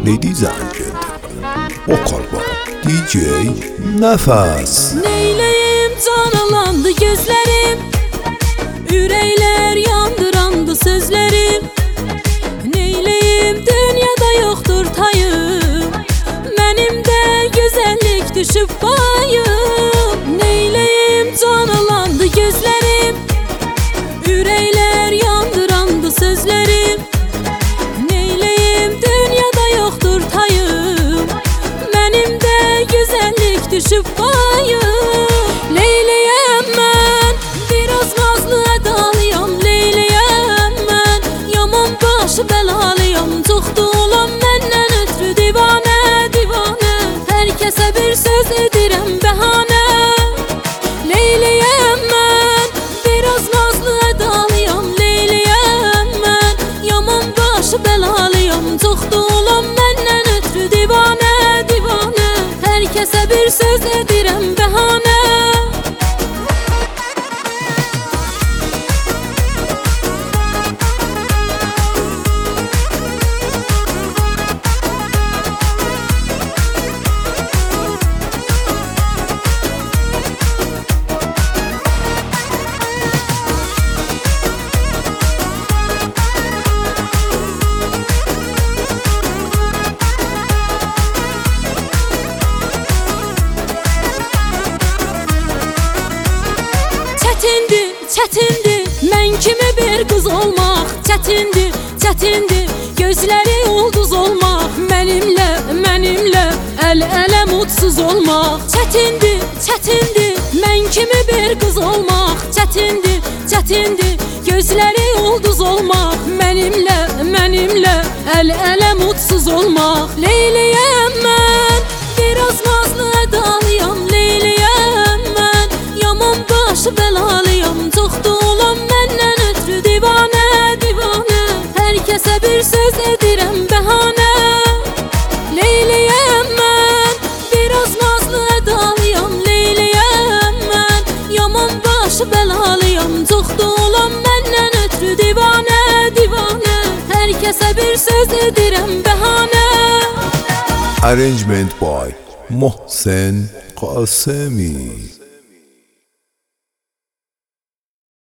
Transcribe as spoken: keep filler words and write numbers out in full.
Ladies and gentlemen, vokal var D J Nəfəs. Neyləyim canalandı gözlərim, ürəklər yandırandı sözlərim. Neyləyim dünyada yoxdur tayım, mənim də gözəllik düşüb payım. Neyləyim canalandı gözlərim, ürəklər yandırandı sözlərim. Neyləyim dünyada yoxdur tayım, mənim də gözəllik düşüb payım. Leyləyəm mən, biraz nazlı ədalıyam. Leyləyəm mən, yaman başı bəlalıyam. Çoxdu olan məndən ötrü divanə, divanə. Hər kəsə bir söz edirəm bəhanə. Leyləyəm mən, biraz nazlı ədalıyam. Leyləyəm mən, yaman başı bəlalıyam. Çoxdu olan məndən ötrü divanə, divanə. Hər kəsə bir söz edirəm bəhanə. Çətindir, çətindir, mən kimi bir qız olmaq. Çətindir, çətindir, gözləri ulduz olmaq. Mənimlə, mənimlə əl-ələ mutsuz olmaq. Çətindir, çətindir, mən kimi bir qız olmaq. Çətindir, çətindir, gözləri ulduz olmaq. Mənimlə, mənimlə əl-ələ mutsuz olmaq. Leyləyəm mən, biraz nazlı ədalıyam. Leyləyəm mən, yaman başı bəlalıyam. Çoxdu olan məndən ötrü divanə, divanə. Hər kəsə bir söz edirəm bəhanə. Leyləyəm mən, biraz nazlı ədalıyam. Leyləyəm mən, yaman başı bəlalıyam. Çoxdu olan məndən ötrü divanə, divanə. Hər kəsə bir söz edirəm bəhanə. Arrangement by Mohsen Qasemi.